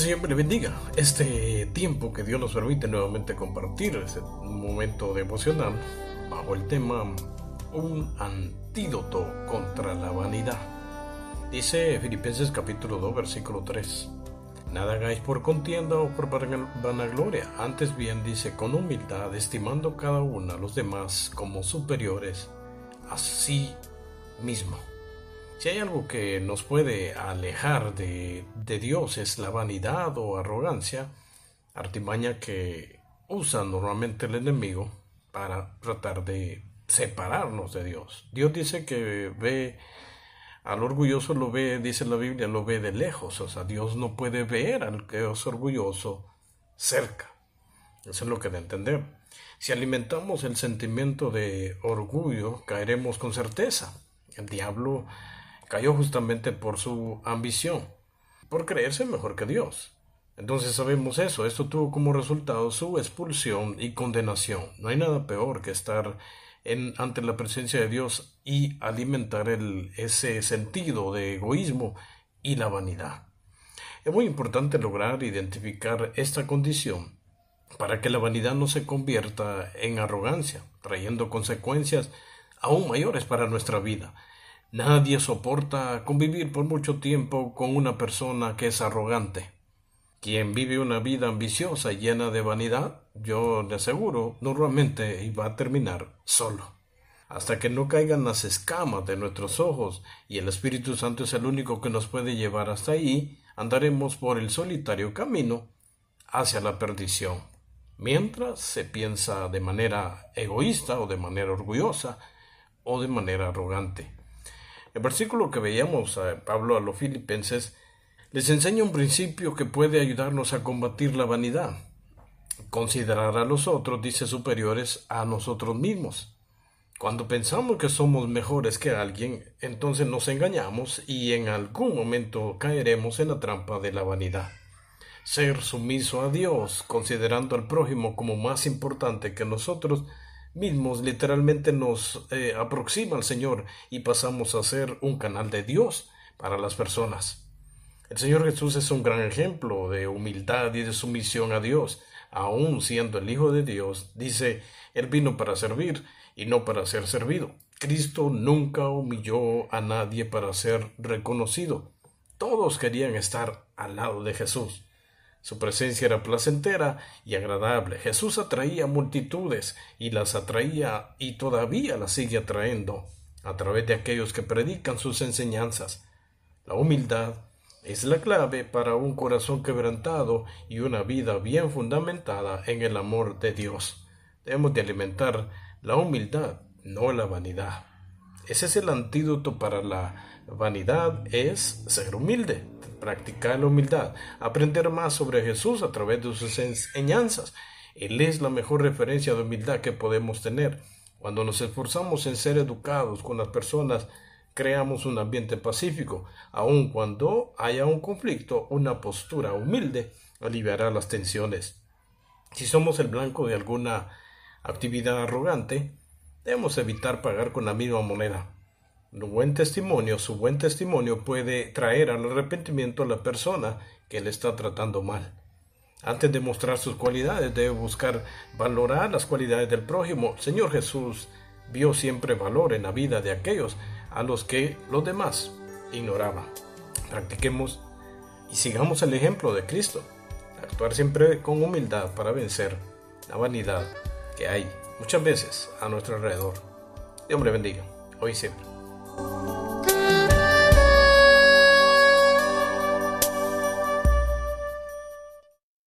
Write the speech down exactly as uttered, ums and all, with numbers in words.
Señor le bendiga. Este tiempo que Dios nos permite nuevamente compartir, este momento devocional, bajo el tema un antídoto contra la vanidad. Dice Filipenses capítulo dos, versículo tres. Nada hagáis por contienda o por vanagloria, antes bien dice con humildad, estimando cada uno a los demás como superiores a sí mismo. Si hay algo que nos puede alejar de, de Dios es la vanidad o arrogancia, artimaña que usa normalmente el enemigo para tratar de separarnos de Dios. Dios dice que ve al orgulloso, lo ve, dice la Biblia, lo ve de lejos. O sea, Dios no puede ver al que es orgulloso cerca. Eso es lo que de entender. Si alimentamos el sentimiento de orgullo, caeremos con certeza. El diablo cayó justamente por su ambición, por creerse mejor que Dios. Entonces sabemos eso. Esto tuvo como resultado su expulsión y condenación. No hay nada peor que estar en, ante la presencia de Dios y alimentar el, ese sentido de egoísmo y la vanidad. Es muy importante lograr identificar esta condición para que la vanidad no se convierta en arrogancia, trayendo consecuencias aún mayores para nuestra vida. Nadie soporta convivir por mucho tiempo con una persona que es arrogante. Quien vive una vida ambiciosa y llena de vanidad, yo le aseguro, normalmente va a terminar solo. Hasta que no caigan las escamas de nuestros ojos y el Espíritu Santo es el único que nos puede llevar hasta ahí, andaremos por el solitario camino hacia la perdición. Mientras se piensa de manera egoísta o de manera orgullosa o de manera arrogante. El versículo que veíamos a Pablo a los filipenses les enseña un principio que puede ayudarnos a combatir la vanidad. Considerar a los otros, dice, superiores a nosotros mismos. Cuando pensamos que somos mejores que alguien, entonces nos engañamos y en algún momento caeremos en la trampa de la vanidad. Ser sumiso a Dios, considerando al prójimo como más importante que nosotros mismos, literalmente nos eh, aproxima al Señor y pasamos a ser un canal de Dios para las personas. El Señor Jesús es un gran ejemplo de humildad y de sumisión a Dios. Aún siendo el Hijo de Dios, dice, Él vino para servir y no para ser servido. Cristo nunca humilló a nadie para ser reconocido. Todos querían estar al lado de Jesús. Su presencia era placentera y agradable. Jesús atraía multitudes y las atraía y todavía las sigue atrayendo a través de aquellos que predican sus enseñanzas. La humildad es la clave para un corazón quebrantado y una vida bien fundamentada en el amor de Dios. Debemos de alimentar la humildad, no la vanidad. Ese es el antídoto para la vanidad, es ser humilde. Practicar la humildad, aprender más sobre Jesús a través de sus enseñanzas. Él es la mejor referencia de humildad que podemos tener. Cuando nos esforzamos en ser educados con las personas, creamos un ambiente pacífico. Aun cuando haya un conflicto, una postura humilde aliviará las tensiones. Si somos el blanco de alguna actividad arrogante, debemos evitar pagar con la misma moneda. Un buen testimonio, su buen testimonio puede traer al arrepentimiento a la persona que le está tratando mal. Antes de mostrar sus cualidades, debe buscar valorar las cualidades del prójimo. El Señor Jesús vio siempre valor en la vida de aquellos a los que los demás ignoraban. Practiquemos y sigamos el ejemplo de Cristo. Actuar siempre con humildad para vencer la vanidad que hay muchas veces a nuestro alrededor. Dios le bendiga, hoy y siempre.